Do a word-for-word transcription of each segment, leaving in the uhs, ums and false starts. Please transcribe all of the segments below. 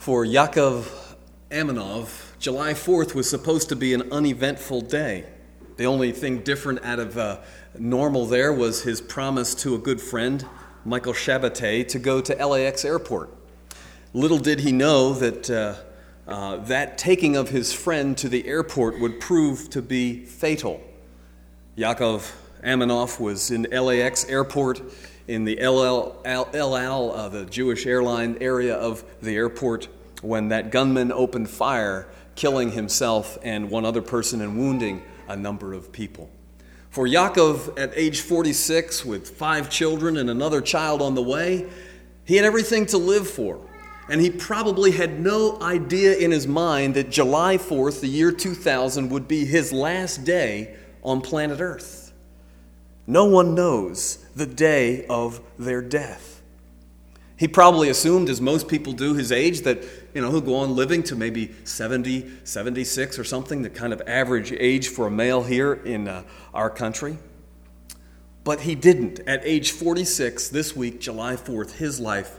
For Yakov Amonov, July fourth was supposed to be an uneventful day. The only thing different out of uh, normal there was his promise to a good friend, Michael Shabbatay, to go to L A X airport. Little did he know that uh, uh, that taking of his friend to the airport would prove to be fatal. Yakov Amonov was in L A X airport in the El Al, El Al uh, the Jewish airline area of the airport, when that gunman opened fire, killing himself and one other person and wounding a number of people. For Yaakov, at age forty-six, with five children and another child on the way, he had everything to live for. And he probably had no idea in his mind that July fourth, the year two thousand, would be his last day on planet Earth. No one knows the day of their death. He probably assumed, as most people do his age, that you know he'll go on living to maybe seventy, seventy-six or something, the kind of average age for a male here in uh, our country. But he didn't. At age forty-six, this week, July fourth, his life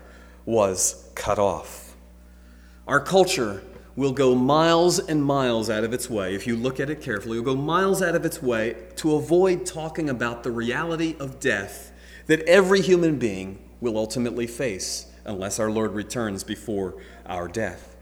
was cut off. Our culture will go miles and miles out of its way, if you look at it carefully, will go miles out of its way to avoid talking about the reality of death that every human being will ultimately face unless our Lord returns before our death.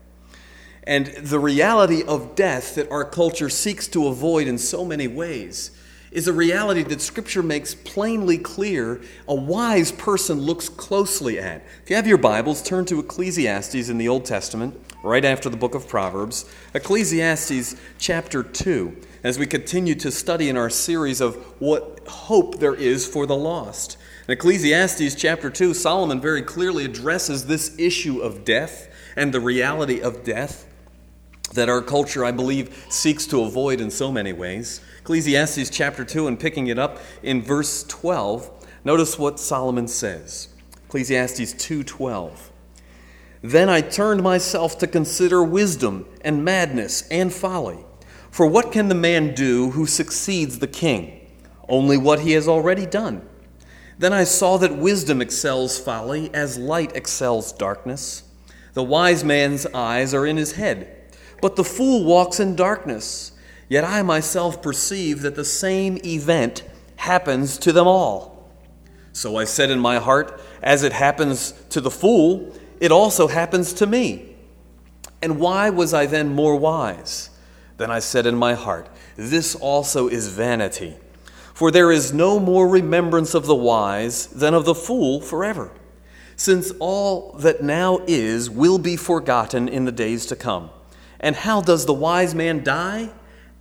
And the reality of death that our culture seeks to avoid in so many ways is a reality that Scripture makes plainly clear a wise person looks closely at. If you have your Bibles, turn to Ecclesiastes in the Old Testament, right after the book of Proverbs. Ecclesiastes chapter two, as we continue to study in our series of what hope there is for the lost. In Ecclesiastes chapter two, Solomon very clearly addresses this issue of death and the reality of death that our culture, I believe, seeks to avoid in so many ways. Ecclesiastes chapter two, and picking it up in verse twelve, notice what Solomon says. Ecclesiastes two twelve. Then I turned myself to consider wisdom and madness and folly. For what can the man do who succeeds the king? Only what he has already done. Then I saw that wisdom excels folly, as light excels darkness. The wise man's eyes are in his head, but the fool walks in darkness. Yet I myself perceive that the same event happens to them all. So I said in my heart, as it happens to the fool, it also happens to me. And why was I then more wise? Then I said in my heart, this also is vanity. For there is no more remembrance of the wise than of the fool forever, since all that now is will be forgotten in the days to come. And how does the wise man die?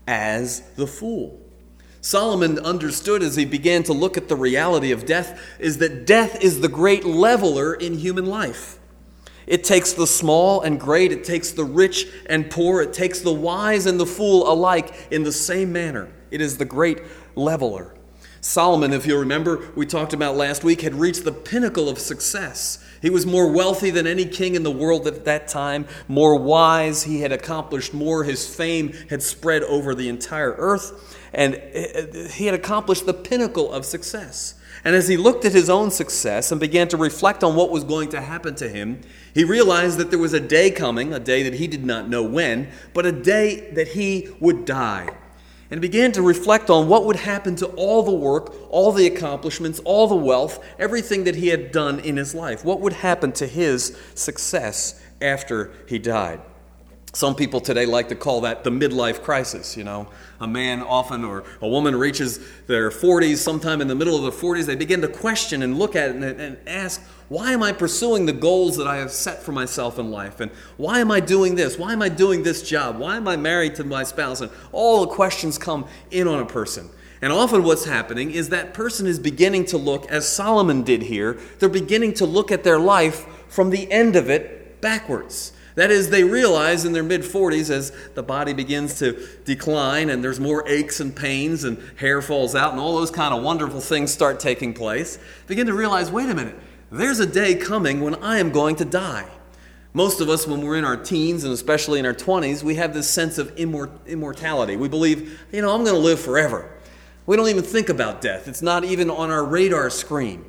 As the fool. Solomon understood, as he began to look at the reality of death, is that death is the great leveler in human life. It takes the small and great, it takes the rich and poor, it takes the wise and the fool alike in the same manner. It is the great leveler. Solomon, if you remember, we talked about last week, had reached the pinnacle of success. He was more wealthy than any king in the world at that time, more wise. He had accomplished more. His fame had spread over the entire earth, and he had accomplished the pinnacle of success. And as he looked at his own success and began to reflect on what was going to happen to him, he realized that there was a day coming, a day that he did not know when, but a day that he would die. And began to reflect on what would happen to all the work, all the accomplishments, all the wealth, everything that he had done in his life. What would happen to his success after he died? Some people today like to call that the midlife crisis. You know, a man often or a woman reaches their forties, sometime in the middle of their forties, they begin to question and look at it and, and ask, why am I pursuing the goals that I have set for myself in life? And why am I doing this? Why am I doing this job? Why am I married to my spouse? And all the questions come in on a person. And often what's happening is that person is beginning to look, as Solomon did here, they're beginning to look at their life from the end of it backwards. That is, they realize in their mid-forties, as the body begins to decline and there's more aches and pains and hair falls out and all those kind of wonderful things start taking place, begin to realize, wait a minute, there's a day coming when I am going to die. Most of us, when we're in our teens and especially in our twenties, we have this sense of immort- immortality. We believe, you know, I'm going to live forever. We don't even think about death. It's not even on our radar screen.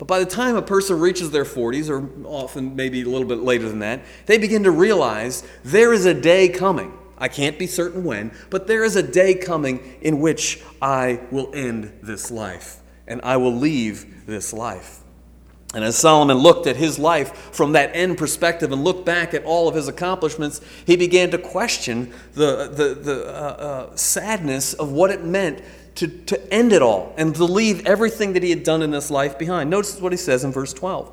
But by the time a person reaches their forties, or often maybe a little bit later than that, they begin to realize there is a day coming. I can't be certain when, but there is a day coming in which I will end this life, and I will leave this life. And as Solomon looked at his life from that end perspective and looked back at all of his accomplishments, he began to question the, the, the uh, uh, sadness of what it meant to, to end it all and to leave everything that he had done in this life behind. Notice what he says in verse twelve.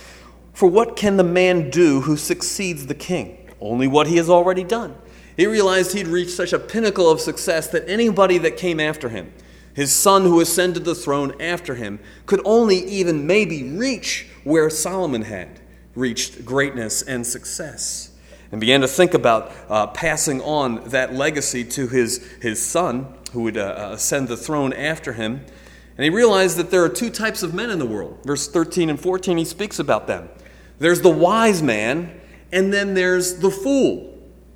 For what can the man do who succeeds the king? Only what he has already done. He realized he'd reached such a pinnacle of success that anybody that came after him, his son who ascended the throne after him, could only even maybe reach where Solomon had reached greatness and success. And began to think about uh, passing on that legacy to his, his son who would uh, ascend the throne after him. And he realized that there are two types of men in the world. Verse thirteen and fourteen, he speaks about them. There's the wise man, and then there's the fool.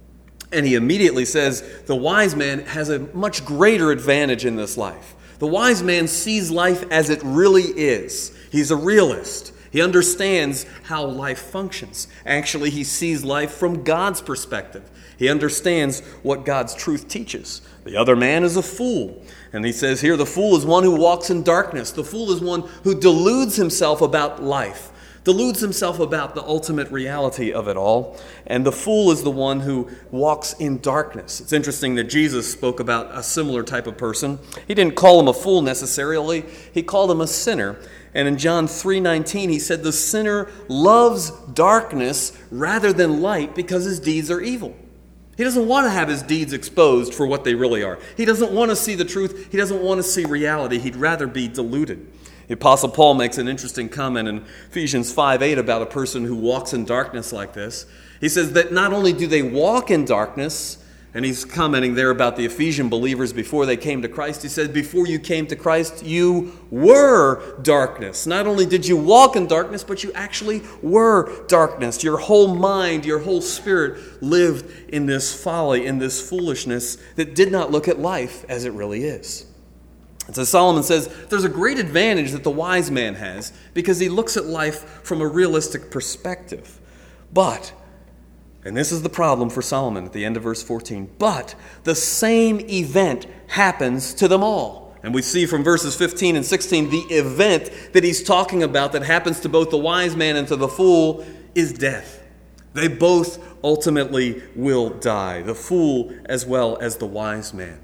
And he immediately says the wise man has a much greater advantage in this life. The wise man sees life as it really is. He's a realist. He understands how life functions. Actually, he sees life from God's perspective. He understands what God's truth teaches. The other man is a fool. And he says here, the fool is one who walks in darkness. The fool is one who deludes himself about life. Deludes himself about the ultimate reality of it all. And the fool is the one who walks in darkness. It's interesting that Jesus spoke about a similar type of person. He didn't call him a fool necessarily. He called him a sinner. And in John three nineteen, he said, the sinner loves darkness rather than light because his deeds are evil. He doesn't want to have his deeds exposed for what they really are. He doesn't want to see the truth. He doesn't want to see reality. He'd rather be deluded. The Apostle Paul makes an interesting comment in Ephesians five eight about a person who walks in darkness like this. He says that not only do they walk in darkness, and he's commenting there about the Ephesian believers before they came to Christ. He said, before you came to Christ, you were darkness. Not only did you walk in darkness, but you actually were darkness. Your whole mind, your whole spirit lived in this folly, in this foolishness that did not look at life as it really is. And so Solomon says there's a great advantage that the wise man has because he looks at life from a realistic perspective. But, and this is the problem for Solomon at the end of verse fourteen, but the same event happens to them all. And we see from verses fifteen and sixteen the event that he's talking about that happens to both the wise man and to the fool is death. They both ultimately will die, the fool as well as the wise man.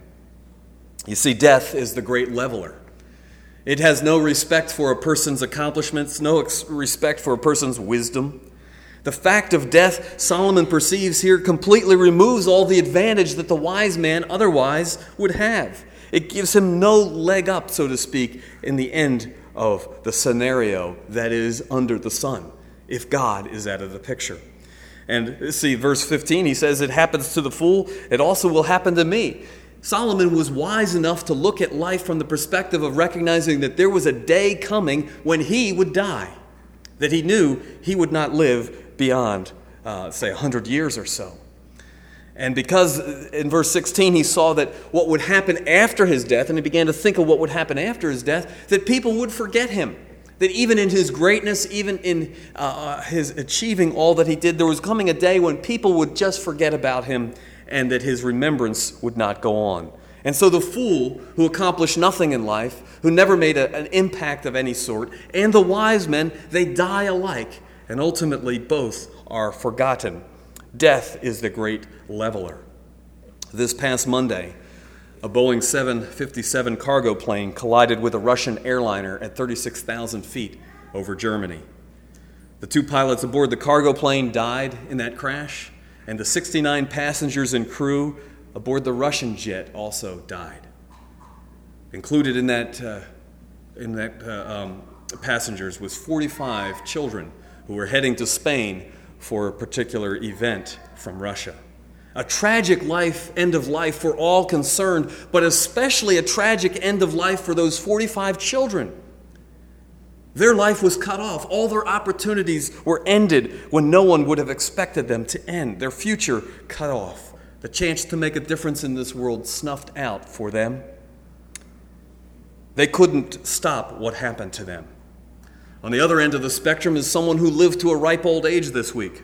You see, death is the great leveler. It has no respect for a person's accomplishments, no ex- respect for a person's wisdom. The fact of death, Solomon perceives here, completely removes all the advantage that the wise man otherwise would have. It gives him no leg up, so to speak, in the end of the scenario that is under the sun, if God is out of the picture. And see, verse fifteen, he says, it happens to the fool, it also will happen to me. Solomon was wise enough to look at life from the perspective of recognizing that there was a day coming when he would die, that he knew he would not live beyond, uh, say, one hundred years or so. And because in verse sixteen he saw that what would happen after his death, and he began to think of what would happen after his death, that people would forget him. That even in his greatness, even in uh, his achieving all that he did, there was coming a day when people would just forget about him and that his remembrance would not go on. And so the fool who accomplished nothing in life, who never made a, an impact of any sort, and the wise men, they die alike, and ultimately both are forgotten. Death is the great leveler. This past Monday, a Boeing seven fifty-seven cargo plane collided with a Russian airliner at thirty-six thousand feet over Germany. The two pilots aboard the cargo plane died in that crash, and the sixty-nine passengers and crew aboard the Russian jet also died. Included in that, uh, in that uh, um, passengers was forty-five children who were heading to Spain for a particular event from Russia. A tragic life, end of life for all concerned, but especially a tragic end of life for those forty-five children. Their life was cut off. All their opportunities were ended when no one would have expected them to end. Their future cut off. The chance to make a difference in this world snuffed out for them. They couldn't stop what happened to them. On the other end of the spectrum is someone who lived to a ripe old age this week.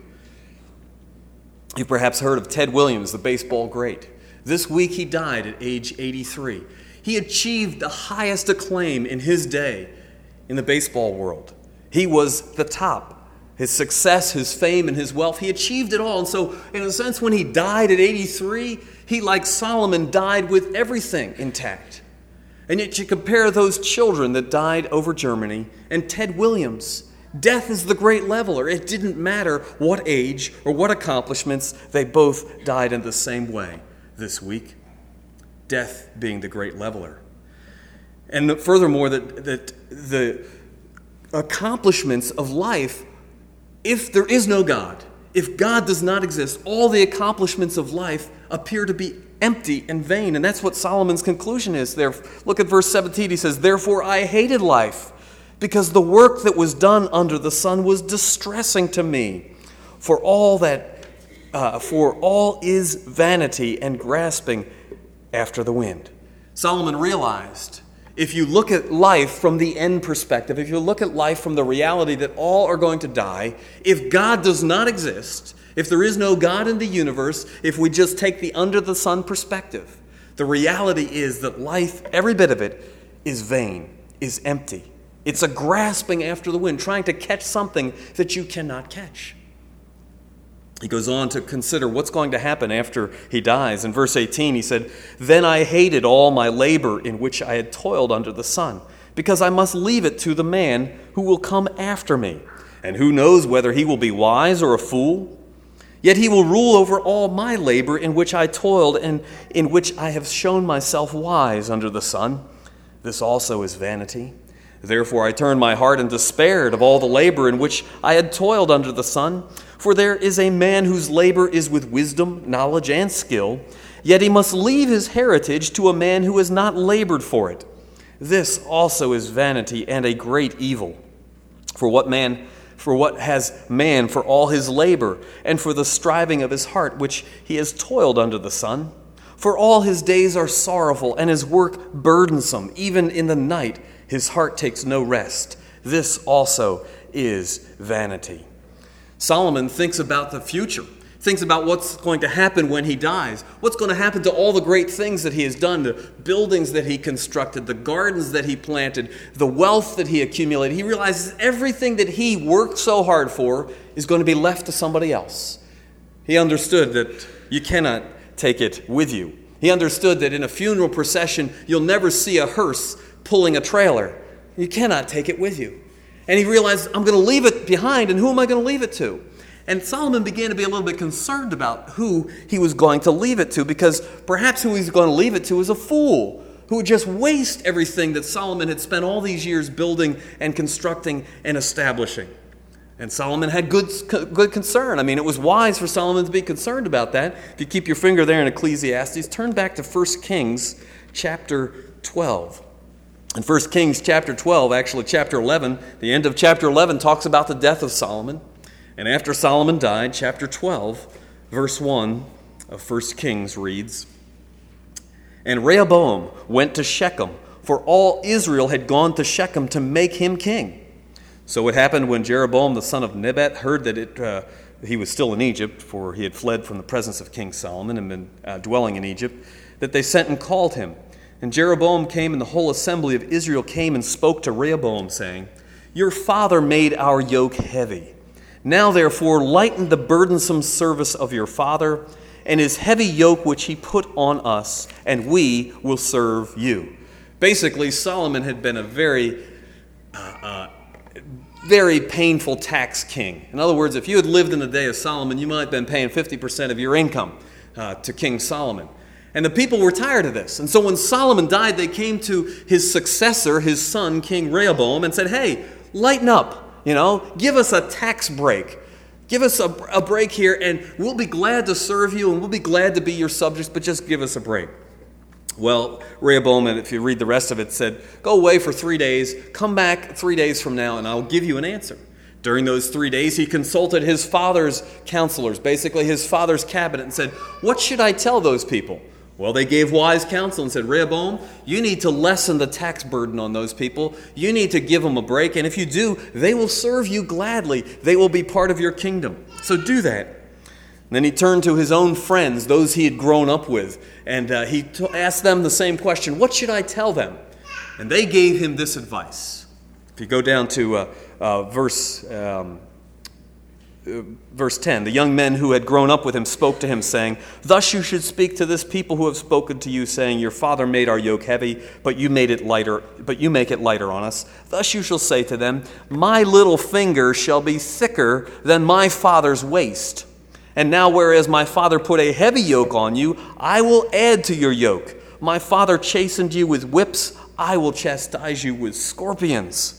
You've perhaps heard of Ted Williams, the baseball great. This week he died at age eighty-three. He achieved the highest acclaim in his day in the baseball world. He was the top. His success, his fame, and his wealth, he achieved it all. And so, in a sense, when he died at eighty-three, he, like Solomon, died with everything intact. And yet you compare those children that died over Germany and Ted Williams. Death is the great leveler. It didn't matter what age or what accomplishments, they both died in the same way this week. Death being the great leveler. And furthermore, that, that the accomplishments of life, if there is no God, if God does not exist, all the accomplishments of life appear to be empty and vain. And that's what Solomon's conclusion is there. Look at verse seventeen. He says, "Therefore I hated life, because the work that was done under the sun was distressing to me. For all that, uh, for all is vanity and grasping after the wind." Solomon realized, if you look at life from the end perspective, if you look at life from the reality that all are going to die, if God does not exist, if there is no God in the universe, if we just take the under the sun perspective, the reality is that life, every bit of it, is vain, is empty. It's a grasping after the wind, trying to catch something that you cannot catch. He goes on to consider what's going to happen after he dies. In verse eighteen, he said, "Then I hated all my labor in which I had toiled under the sun, because I must leave it to the man who will come after me. And who knows whether he will be wise or a fool? Yet he will rule over all my labor in which I toiled and in which I have shown myself wise under the sun. This also is vanity. Therefore I turned my heart and despaired of all the labor in which I had toiled under the sun. For there is a man whose labor is with wisdom, knowledge, and skill, yet he must leave his heritage to a man who has not labored for it. This also is vanity and a great evil. For what man, for what has man for all his labor, and for the striving of his heart, which he has toiled under the sun? For all his days are sorrowful, and his work burdensome. Even in the night his heart takes no rest. This also is vanity." Solomon thinks about the future, thinks about what's going to happen when he dies, what's going to happen to all the great things that he has done, the buildings that he constructed, the gardens that he planted, the wealth that he accumulated. He realizes everything that he worked so hard for is going to be left to somebody else. He understood that you cannot take it with you. He understood that in a funeral procession, you'll never see a hearse pulling a trailer. You cannot take it with you. And he realized, I'm going to leave it behind, and who am I going to leave it to? And Solomon began to be a little bit concerned about who he was going to leave it to, because perhaps who he's going to leave it to is a fool who would just waste everything that Solomon had spent all these years building and constructing and establishing. And Solomon had good, good concern. I mean, it was wise for Solomon to be concerned about that. If you keep your finger there in Ecclesiastes, turn back to First Kings chapter twelve. In First Kings chapter twelve, actually chapter eleven, the end of chapter eleven talks about the death of Solomon. And after Solomon died, chapter twelve, verse one of First Kings reads, "And Rehoboam went to Shechem, for all Israel had gone to Shechem to make him king. So it happened when Jeroboam the son of Nebat heard that it, uh, he was still in Egypt, for he had fled from the presence of King Solomon and been uh, dwelling in Egypt, that they sent and called him. And Jeroboam came, and the whole assembly of Israel came and spoke to Rehoboam, saying, 'Your father made our yoke heavy. Now therefore lighten the burdensome service of your father and his heavy yoke which he put on us, and we will serve you.'" Basically, Solomon had been a very, uh, uh, very painful tax king. In other words, if you had lived in the day of Solomon, you might have been paying fifty percent of your income uh, to King Solomon. And the people were tired of this. And so when Solomon died, they came to his successor, his son, King Rehoboam, and said, "Hey, lighten up. You know, give us a tax break. Give us a, a break here, and we'll be glad to serve you, and we'll be glad to be your subjects, but just give us a break." Well, Rehoboam, and if you read the rest of it, said, "Go away for three days, come back three days from now, and I'll give you an answer." During those three days, he consulted his father's counselors, basically his father's cabinet, and said, "What should I tell those people? Well, they gave wise counsel and said, Rehoboam, you need to lessen the tax burden on those people. You need to give them a break. And if you do, they will serve you gladly. They will be part of your kingdom. So do that. And then he turned to his own friends, those he had grown up with, and uh, he t- asked them the same question, what should I tell them? And they gave him this advice. If you go down to uh, uh, verse... Um, Uh, verse ten, the young men who had grown up with him spoke to him, saying, thus you should speak to this people who have spoken to you, saying, your father made our yoke heavy, but you made it lighter, but you make it lighter on us. Thus you shall say to them, my little finger shall be thicker than my father's waist. And now whereas my father put a heavy yoke on you, I will add to your yoke. My father chastened you with whips, I will chastise you with scorpions.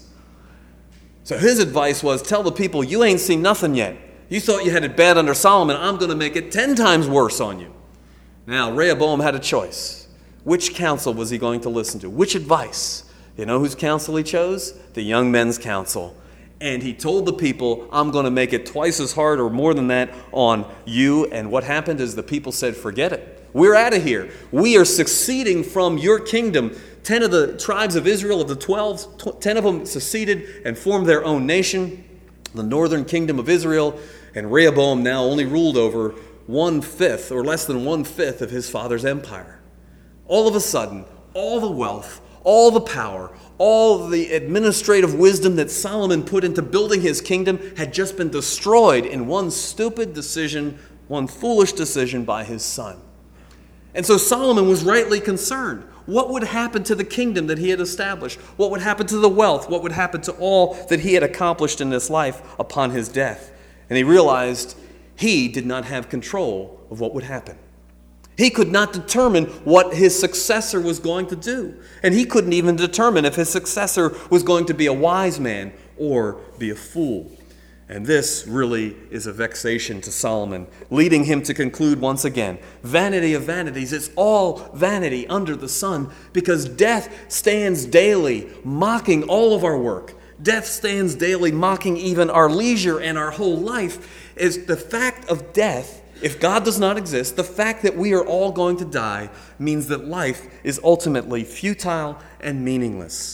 So his advice was, tell the people, you ain't seen nothing yet. You thought you had it bad under Solomon. I'm going to make it ten times worse on you. Now, Rehoboam had a choice. Which counsel was he going to listen to? Which advice? You know whose counsel he chose? The young men's counsel. And he told the people, I'm going to make it twice as hard or more than that on you. And what happened is the people said, forget it. We're out of here. We are seceding from your kingdom. Ten of the tribes of Israel, of the twelve, ten of them seceded and formed their own nation, the northern kingdom of Israel. And Rehoboam now only ruled over one-fifth or less than one-fifth of his father's empire. All of a sudden, all the wealth, all the power, all the administrative wisdom that Solomon put into building his kingdom had just been destroyed in one stupid decision, one foolish decision by his son. And so Solomon was rightly concerned. What would happen to the kingdom that he had established? What would happen to the wealth? What would happen to all that he had accomplished in this life upon his death? And he realized he did not have control of what would happen. He could not determine what his successor was going to do. And he couldn't even determine if his successor was going to be a wise man or be a fool. And this really is a vexation to Solomon, leading him to conclude once again, vanity of vanities, it's all vanity under the sun, because death stands daily mocking all of our work. Death stands daily mocking even our leisure and our whole life. Is the fact of death, if God does not exist, the fact that we are all going to die means that life is ultimately futile and meaningless.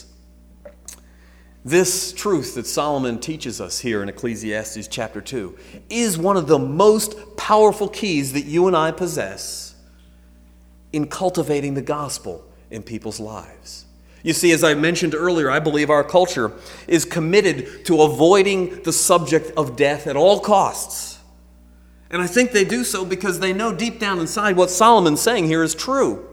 This truth that Solomon teaches us here in Ecclesiastes chapter two is one of the most powerful keys that you and I possess in cultivating the gospel in people's lives. You see, as I mentioned earlier, I believe our culture is committed to avoiding the subject of death at all costs. And I think they do so because they know deep down inside what Solomon's saying here is true.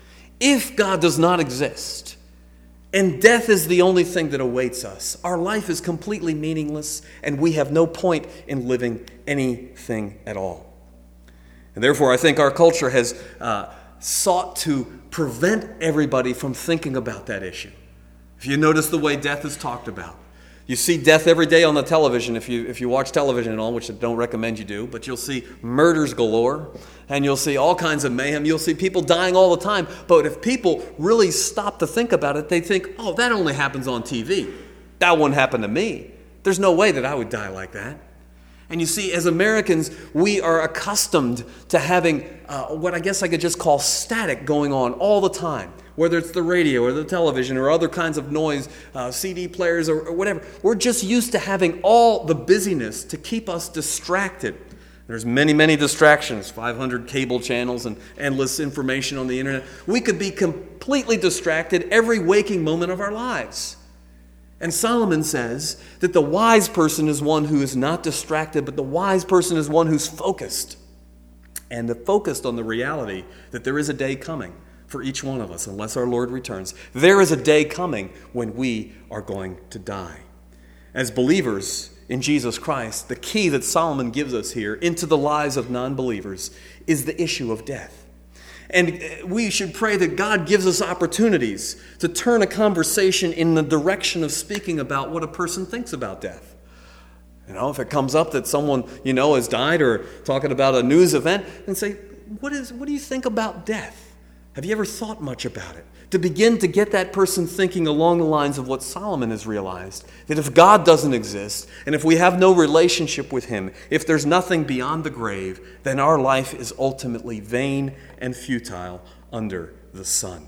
If God does not exist, and death is the only thing that awaits us, our life is completely meaningless, and we have no point in living anything at all. And therefore, I think our culture has uh, sought to prevent everybody from thinking about that issue. If you notice the way death is talked about, you see death every day on the television. If you if you watch television at all, which I don't recommend you do, but you'll see murders galore, and you'll see all kinds of mayhem. You'll see people dying all the time. But if people really stop to think about it, they think, oh, that only happens on T V. That wouldn't happen to me. There's no way that I would die like that. And you see, as Americans, we are accustomed to having uh, what I guess I could just call static going on all the time. Whether it's the radio or the television or other kinds of noise, uh, C D players or, or whatever. We're just used to having all the busyness to keep us distracted. There's many, many distractions, five hundred cable channels and endless information on the internet. We could be completely distracted every waking moment of our lives. And Solomon says that the wise person is one who is not distracted, but the wise person is one who's focused. And focused on the reality that there is a day coming for each one of us, unless our Lord returns. There is a day coming when we are going to die. As believers in Jesus Christ, the key that Solomon gives us here into the lives of non-believers is the issue of death. And we should pray that God gives us opportunities to turn a conversation in the direction of speaking about what a person thinks about death. You know, if it comes up that someone, you know, has died, or talking about a news event, and say, what is, what do you think about death? Have you ever thought much about it? To begin to get that person thinking along the lines of what Solomon has realized, that if God doesn't exist, and if we have no relationship with him, if there's nothing beyond the grave, then our life is ultimately vain and futile under the sun.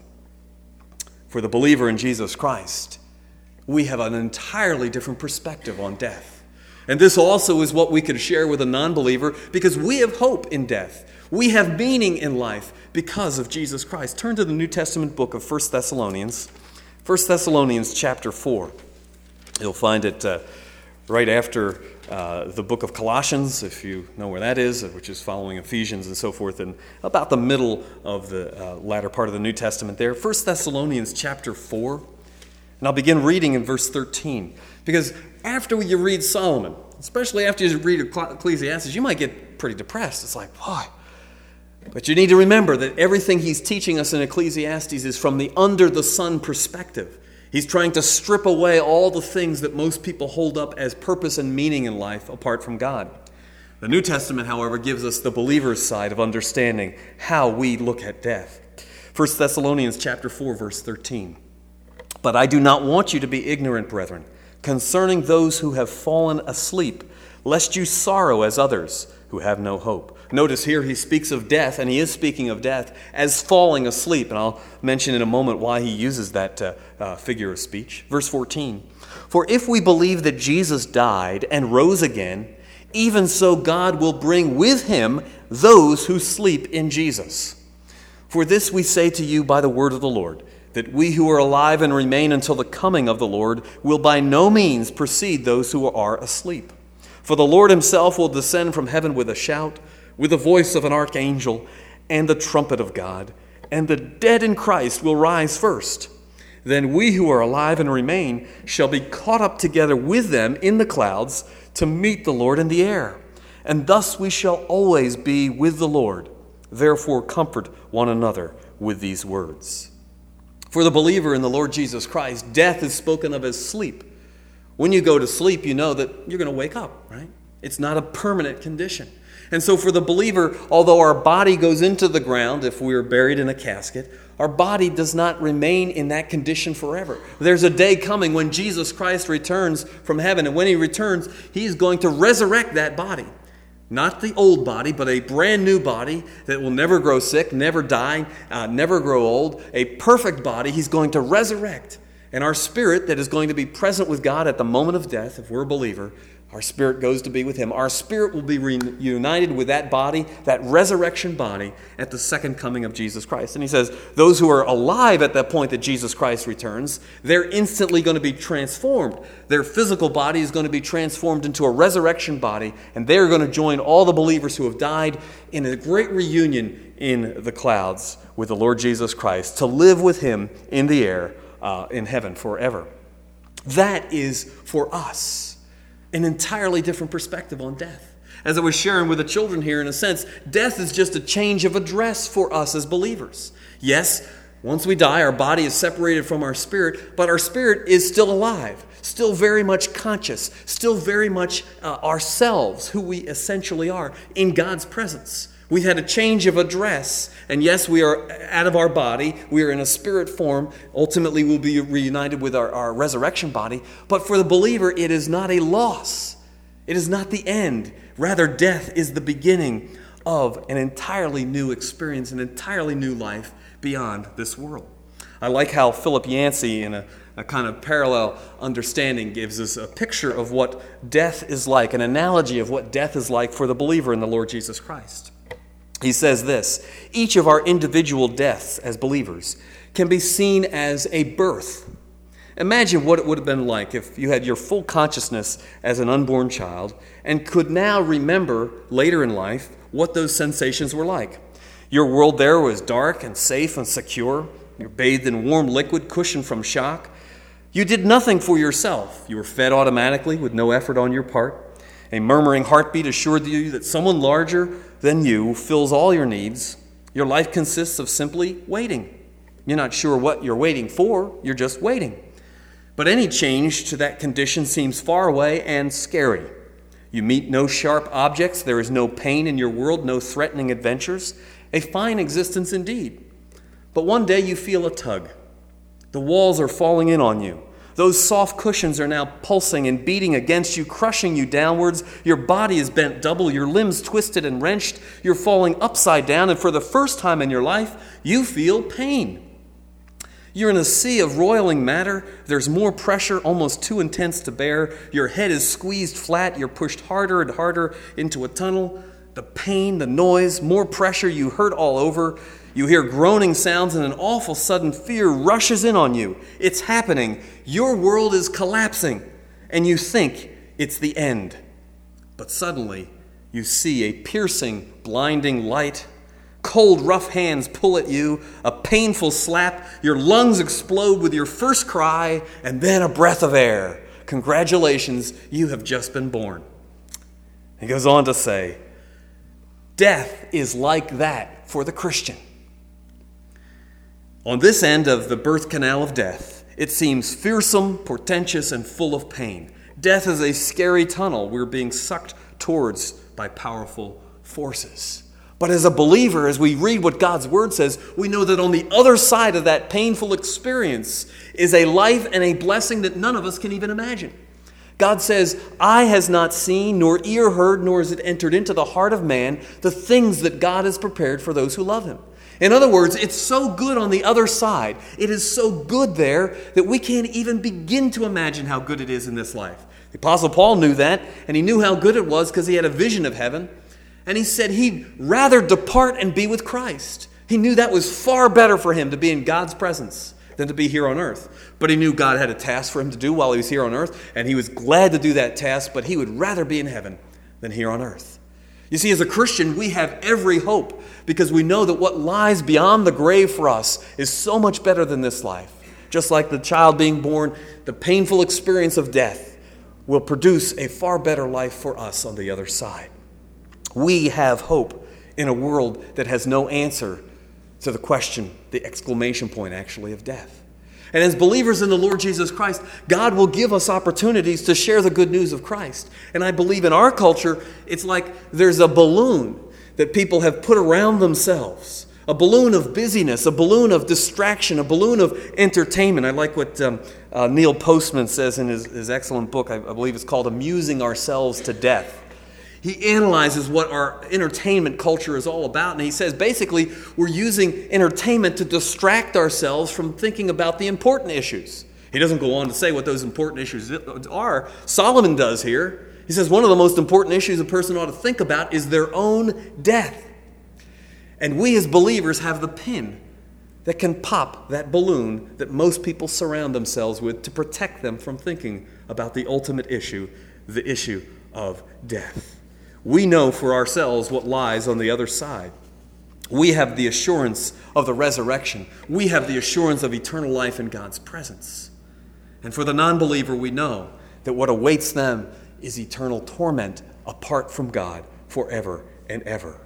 For the believer in Jesus Christ, we have an entirely different perspective on death. And this also is what we could share with a non-believer, because we have hope in death. We have meaning in life because of Jesus Christ. Turn to the New Testament book of First Thessalonians. First Thessalonians chapter four. You'll find it uh, right after uh, the book of Colossians, if you know where that is, which is following Ephesians and so forth, and about the middle of the uh, latter part of the New Testament there. First Thessalonians chapter four. And I'll begin reading in verse thirteen. Because after you read Solomon, especially after you read Ecclesiastes, you might get pretty depressed. It's like, why? But you need to remember that everything he's teaching us in Ecclesiastes is from the under-the-sun perspective. He's trying to strip away all the things that most people hold up as purpose and meaning in life apart from God. The New Testament, however, gives us the believer's side of understanding how we look at death. First Thessalonians chapter four, verse thirteen. But I do not want you to be ignorant, brethren, concerning those who have fallen asleep, lest you sorrow as others who have no hope. Notice here he speaks of death, and he is speaking of death as falling asleep. And I'll mention in a moment why he uses that uh, uh, figure of speech. Verse fourteen. For if we believe that Jesus died and rose again, even so God will bring with him those who sleep in Jesus. For this we say to you by the word of the Lord, that we who are alive and remain until the coming of the Lord will by no means precede those who are asleep. For the Lord himself will descend from heaven with a shout, with the voice of an archangel, and the trumpet of God, and the dead in Christ will rise first. Then we who are alive and remain shall be caught up together with them in the clouds to meet the Lord in the air. And thus we shall always be with the Lord. Therefore comfort one another with these words. For the believer in the Lord Jesus Christ, death is spoken of as sleep. When you go to sleep, you know that you're going to wake up, right? It's not a permanent condition. And so for the believer, although our body goes into the ground if we are buried in a casket, our body does not remain in that condition forever. There's a day coming when Jesus Christ returns from heaven, and when he returns, he's going to resurrect that body. Not the old body, but a brand new body that will never grow sick, never die, uh, never grow old. A perfect body he's going to resurrect. And our spirit that is going to be present with God at the moment of death, if we're a believer, our spirit goes to be with him. Our spirit will be reunited with that body, that resurrection body, at the second coming of Jesus Christ. And he says, those who are alive at that point that Jesus Christ returns, they're instantly going to be transformed. Their physical body is going to be transformed into a resurrection body, and they're going to join all the believers who have died in a great reunion in the clouds with the Lord Jesus Christ, to live with him in the air, uh, in heaven forever. That is for us an entirely different perspective on death. As I was sharing with the children here, in a sense, death is just a change of address for us as believers. Yes, once we die, our body is separated from our spirit, but our spirit is still alive, still very much conscious, still very much uh, ourselves, who we essentially are, in God's presence. We've had a change of address, and yes, we are out of our body. We are in a spirit form. Ultimately, we'll be reunited with our, our resurrection body. But for the believer, it is not a loss. It is not the end. Rather, death is the beginning of an entirely new experience, an entirely new life beyond this world. I like how Philip Yancey, in a, a kind of parallel understanding, gives us a picture of what death is like, an analogy of what death is like for the believer in the Lord Jesus Christ. He says this: each of our individual deaths as believers can be seen as a birth. Imagine what it would have been like if you had your full consciousness as an unborn child and could now remember later in life what those sensations were like. Your world there was dark and safe and secure. You're bathed in warm liquid cushioned from shock. You did nothing for yourself. You were fed automatically with no effort on your part. A murmuring heartbeat assured you that someone larger than you fills all your needs. Your life consists of simply waiting. You're not sure what you're waiting for. You're just waiting. But any change to that condition seems far away and scary. You meet no sharp objects. There is no pain in your world, no threatening adventures. A fine existence indeed. But one day you feel a tug. The walls are falling in on you. Those soft cushions are now pulsing and beating against you, crushing you downwards. Your body is bent double, your limbs twisted and wrenched. You're falling upside down, and for the first time in your life, you feel pain. You're in a sea of roiling matter. There's more pressure, almost too intense to bear. Your head is squeezed flat. You're pushed harder and harder into a tunnel. The pain, the noise, more pressure. You hurt all over. You hear groaning sounds, and an awful sudden fear rushes in on you. It's happening. Your world is collapsing, and you think it's the end. But suddenly, you see a piercing, blinding light. Cold, rough hands pull at you, a painful slap. Your lungs explode with your first cry, and then a breath of air. Congratulations, you have just been born. He goes on to say, death is like that for the Christian. On this end of the birth canal of death, it seems fearsome, portentous, and full of pain. Death is a scary tunnel we're being sucked towards by powerful forces. But as a believer, as we read what God's Word says, we know that on the other side of that painful experience is a life and a blessing that none of us can even imagine. God says, eye has not seen, nor ear heard, nor has it entered into the heart of man, the things that God has prepared for those who love Him. In other words, it's so good on the other side. It is so good there that we can't even begin to imagine how good it is in this life. The Apostle Paul knew that, and he knew how good it was because he had a vision of heaven. And he said he'd rather depart and be with Christ. He knew that was far better for him to be in God's presence than to be here on earth. But he knew God had a task for him to do while he was here on earth, and he was glad to do that task, but he would rather be in heaven than here on earth. You see, as a Christian, we have every hope because we know that what lies beyond the grave for us is so much better than this life. Just like the child being born, the painful experience of death will produce a far better life for us on the other side. We have hope in a world that has no answer to the question, the exclamation point actually, of death. And as believers in the Lord Jesus Christ, God will give us opportunities to share the good news of Christ. And I believe in our culture, it's like there's a balloon that people have put around themselves. A balloon of busyness, a balloon of distraction, a balloon of entertainment. I like what um, uh, Neil Postman says in his, his excellent book, I, I believe it's called Amusing Ourselves to Death. He analyzes what our entertainment culture is all about, and he says basically we're using entertainment to distract ourselves from thinking about the important issues. He doesn't go on to say what those important issues are. Solomon does here. He says one of the most important issues a person ought to think about is their own death. And we as believers have the pin that can pop that balloon that most people surround themselves with to protect them from thinking about the ultimate issue, the issue of death. We know for ourselves what lies on the other side. We have the assurance of the resurrection. We have the assurance of eternal life in God's presence. And for the non-believer, we know that what awaits them is eternal torment apart from God forever and ever.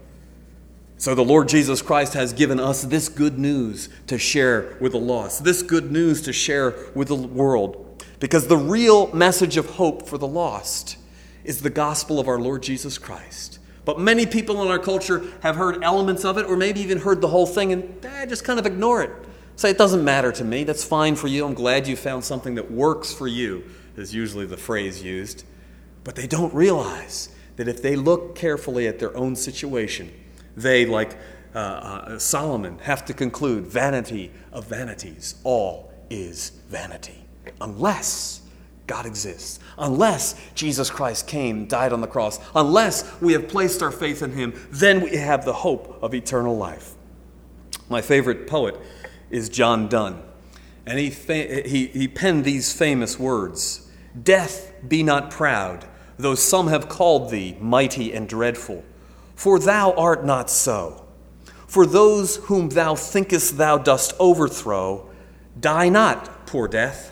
So the Lord Jesus Christ has given us this good news to share with the lost, this good news to share with the world, because the real message of hope for the lost is the gospel of our Lord Jesus Christ. But many people in our culture have heard elements of it, or maybe even heard the whole thing, and eh, just kind of ignore it. Say, it doesn't matter to me. That's fine for you. I'm glad you found something that works for you, is usually the phrase used. But they don't realize that if they look carefully at their own situation, they, like uh, uh, Solomon, have to conclude, vanity of vanities, all is vanity. Unless God exists. Unless Jesus Christ came, died on the cross, unless we have placed our faith in Him, then we have the hope of eternal life. My favorite poet is John Donne, and he, fa- he, he penned these famous words, "Death, be not proud, though some have called thee mighty and dreadful, for thou art not so. For those whom thou thinkest thou dost overthrow, die not, poor death.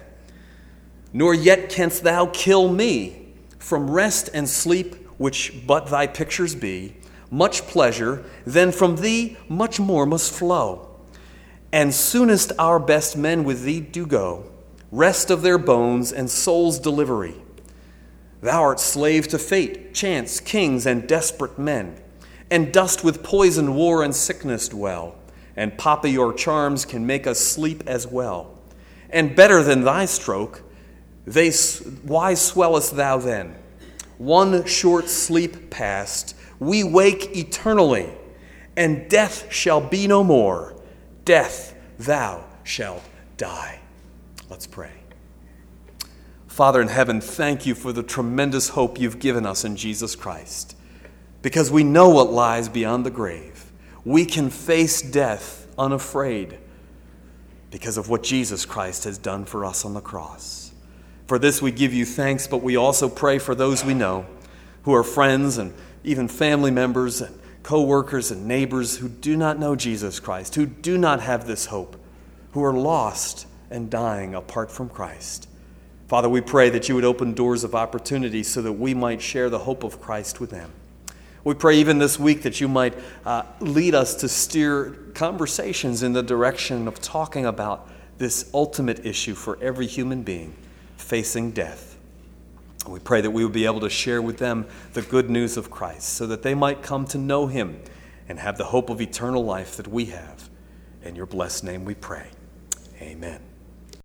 Nor yet canst thou kill me. From rest and sleep, which but thy pictures be, much pleasure, then from thee much more must flow. And soonest our best men with thee do go, rest of their bones and soul's delivery. Thou art slave to fate, chance, kings, and desperate men, and dost with poison, war, and sickness dwell, and poppy your charms can make us sleep as well. And better than thy stroke, They, why swellest thou then? One short sleep past, we wake eternally, and death shall be no more. Death, thou shalt die. Let's pray. Father in heaven, thank you for the tremendous hope you've given us in Jesus Christ. Because we know what lies beyond the grave. We can face death unafraid because of what Jesus Christ has done for us on the cross. For this we give you thanks, but we also pray for those we know who are friends and even family members and co-workers and neighbors who do not know Jesus Christ, who do not have this hope, who are lost and dying apart from Christ. Father, we pray that you would open doors of opportunity so that we might share the hope of Christ with them. We pray even this week that you might uh, lead us to steer conversations in the direction of talking about this ultimate issue for every human being, facing death. We pray that we would be able to share with them the good news of Christ so that they might come to know him and have the hope of eternal life that we have. In your blessed name we pray. Amen.